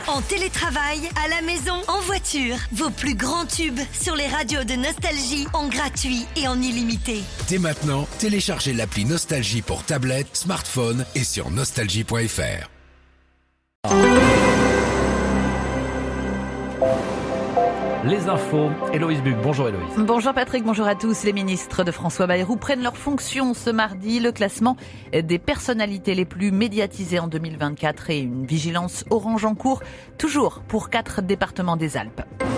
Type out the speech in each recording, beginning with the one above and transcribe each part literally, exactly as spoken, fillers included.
En télétravail, à la maison, en voiture. Vos plus grands tubes sur les radios de Nostalgie en gratuit et en illimité. Dès maintenant, téléchargez l'appli Nostalgie pour tablette, smartphone et sur nostalgie point f r. Les infos, Héloïse Buc. Bonjour Héloïse. Bonjour Patrick, bonjour à tous. Les ministres de François Bayrou prennent leurs fonctions ce mardi. Le classement des personnalités les plus médiatisées en deux mille vingt-quatre et une vigilance orange en cours, toujours pour quatre départements des Alpes.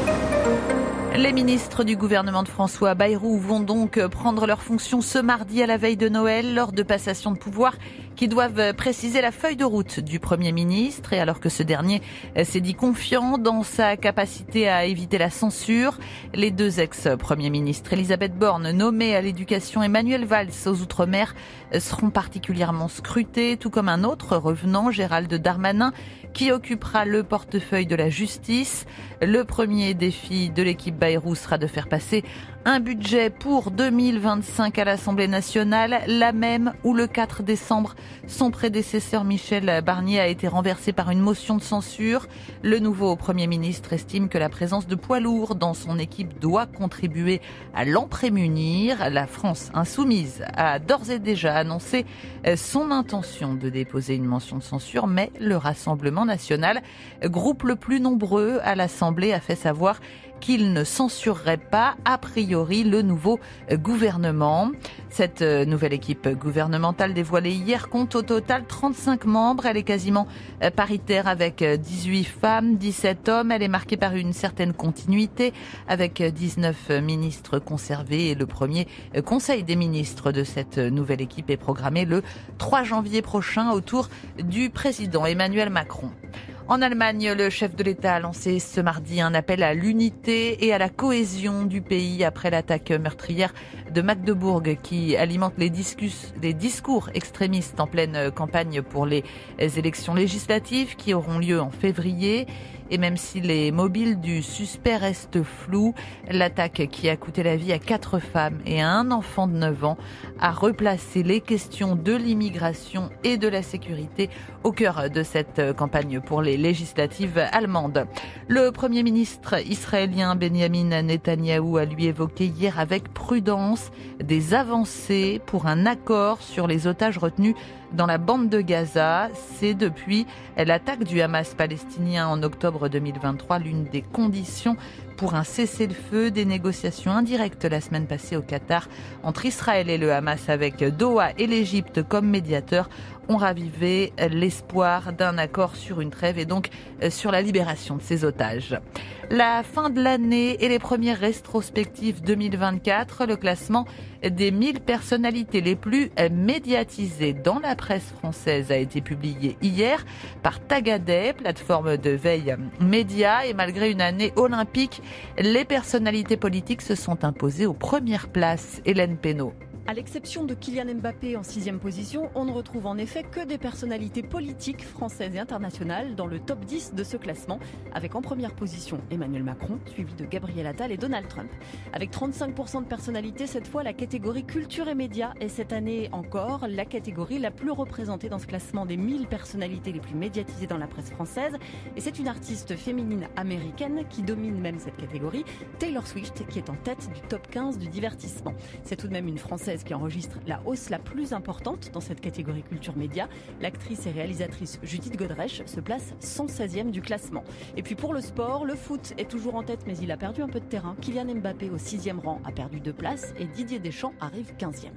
Les ministres du gouvernement de François Bayrou vont donc prendre leurs fonctions ce mardi à la veille de Noël lors de passation de pouvoir qui doivent préciser la feuille de route du Premier ministre. Et alors que ce dernier s'est dit confiant dans sa capacité à éviter la censure, les deux ex-premiers ministres, Elisabeth Borne nommée à l'éducation et Manuel Valls aux Outre-mer, seront particulièrement scrutés, tout comme un autre revenant, Gérald Darmanin, qui occupera le portefeuille de la justice. Le premier défi de l'équipe Bayrou sera de faire passer un budget pour deux mille vingt-cinq à l'Assemblée nationale, la même où le quatre décembre, son prédécesseur Michel Barnier a été renversé par une motion de censure. Le nouveau Premier ministre estime que la présence de poids lourds dans son équipe doit contribuer à l'en prémunir. La France insoumise a d'ores et déjà annoncé son intention de déposer une motion de censure, mais le Rassemblement national, groupe le plus nombreux à l'Assemblée, a fait savoir qu'il ne censurerait pas a priori le nouveau gouvernement. Cette nouvelle équipe gouvernementale dévoilée hier compte au total trente-cinq membres. Elle est quasiment paritaire avec dix-huit femmes, dix-sept hommes. Elle est marquée par une certaine continuité avec dix-neuf ministres conservés et le premier conseil des ministres de cette nouvelle équipe est programmé le trois janvier prochain autour du président Emmanuel Macron. En Allemagne, le chef de l'État a lancé ce mardi un appel à l'unité et à la cohésion du pays après l'attaque meurtrière de Magdebourg qui alimente les, discus, les discours extrémistes en pleine campagne pour les élections législatives qui auront lieu en février. Et même si les mobiles du suspect restent flous, l'attaque qui a coûté la vie à quatre femmes et à un enfant de neuf ans a replacé les questions de l'immigration et de la sécurité au cœur de cette campagne pour les législatives allemandes. Le Premier ministre israélien Benjamin Netanyahou a lui évoqué hier avec prudence des avancées pour un accord sur les otages retenus dans la bande de Gaza. C'est depuis l'attaque du Hamas palestinien en octobre deux mille vingt-trois l'une des conditions pour un cessez-le-feu. Des négociations indirectes la semaine passée au Qatar entre Israël et le Hamas avec Doha et l'Égypte comme médiateurs ont ravivé l'espoir d'un accord sur une trêve et donc sur la libération de ces otages. La fin de l'année et les premières rétrospectives deux mille vingt-quatre, le classement des mille personnalités les plus médiatisées dans la presse française a été publié hier par Tagadet, plateforme de veille média, et malgré une année olympique, les personnalités politiques se sont imposées aux premières places. Hélène Pénaud. À l'exception de Kylian Mbappé en sixième position, on ne retrouve en effet que des personnalités politiques françaises et internationales dans le top dix de ce classement, avec en première position Emmanuel Macron, suivi de Gabriel Attal et Donald Trump. Avec trente-cinq pour cent de personnalités, cette fois la catégorie culture et médias est cette année encore la catégorie la plus représentée dans ce classement des mille personnalités les plus médiatisées dans la presse française. Et c'est une artiste féminine américaine qui domine même cette catégorie, Taylor Swift, qui est en tête du top quinze du divertissement. C'est tout de même une Française qui enregistre la hausse la plus importante dans cette catégorie culture média. L'actrice et réalisatrice Judith Godrèche se place cent seizième du classement. Et puis pour le sport, le foot est toujours en tête mais il a perdu un peu de terrain. Kylian Mbappé au sixième rang a perdu deux places et Didier Deschamps arrive quinzième.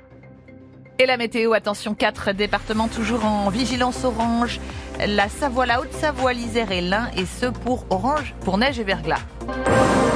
Et la météo, attention, quatre départements toujours en vigilance orange. La Savoie, la Haute-Savoie, l'Isère et l'Ain, et ce pour orange, pour neige et verglas.